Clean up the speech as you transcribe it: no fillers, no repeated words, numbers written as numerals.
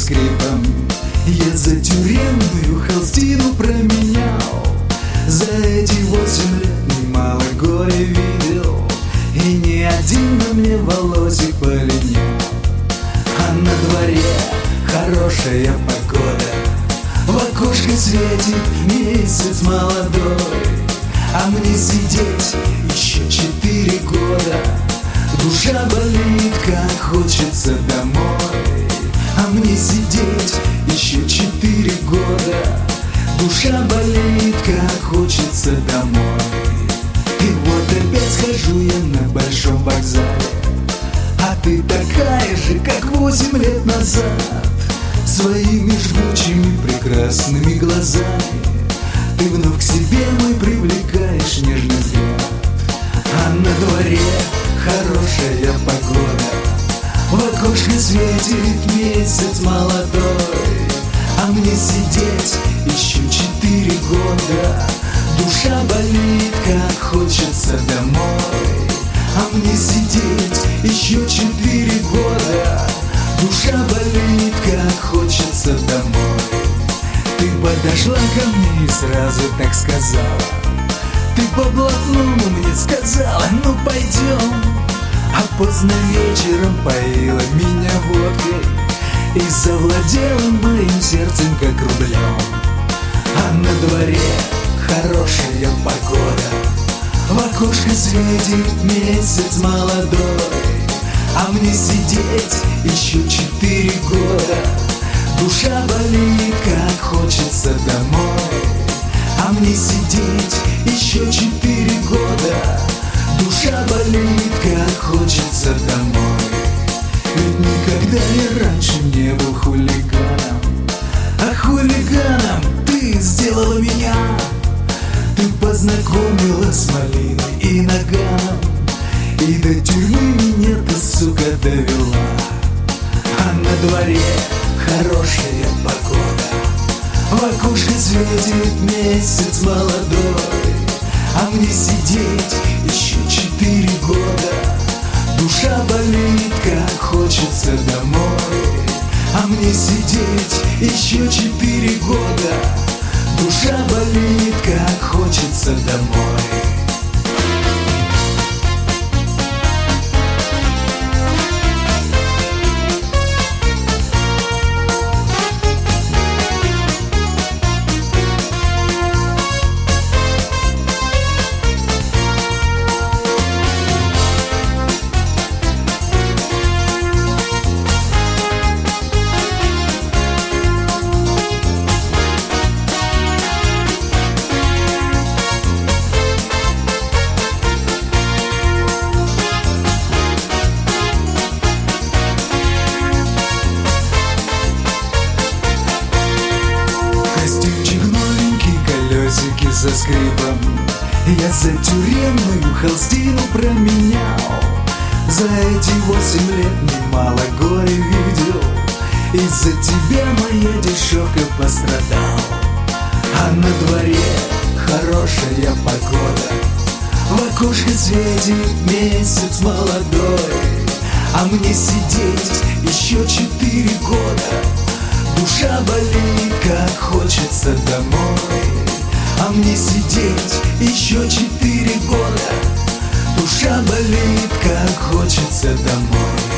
скрипом. Я за тюремную холстину променял. За эти 8 лет немало горя видел, и ни один на мне волосик полинял. А на дворе хорошая погода, в окошко светит месяц молодой. А мне сидеть еще 4 года, душа болит, как хочется домой. А мне сидеть еще 4 года, душа болит, как хочется домой. И вот опять схожу я на большом вокзале, а ты такая же, как 8 лет назад. Своими жгучими прекрасными глазами ты вновь к себе мой привлекаешь нежный взгляд. А на дворе хорошая погода, в окошко светит месяц молодой. А мне сидеть еще 4 года, душа болит, как хочется домой. А мне сидеть еще 4 года, душа болит, как хочется домой. Ты подошла ко мне и сразу так сказала, ты по блатному мне сказала, ну пойдем. А поздно вечером поила меня водкой и завладела моим сердцем, как рублем. А на дворе хорошая погода, в окошко светит месяц молодой. А мне сидеть еще 4 года, душа болит, как хочется домой. А мне сидеть еще 4 года, душа болит, как хочется домой. Ведь никогда я раньше не был хулиганом, а хулиганом ты сделала меня. Ты познакомила с малиной и наганом, и до тюрьмы меня ты, сука, довела. А на дворе хорошая погода, в окошко светит месяц молодой. А мне сидеть еще 4 года, душа болит, как хочется домой. А мне сидеть еще 4 года, душа болит, как хочется домой. За скрипом я за тюремную холстину променял. За эти 8 лет немало горя видел, из-за тебя моя дешевка пострадал. А на дворе хорошая погода, в окошко светит месяц молодой. А мне сидеть еще 4 года, душа болит, как хочется домой. А мне сидеть еще 4 года, душа болит, как хочется домой.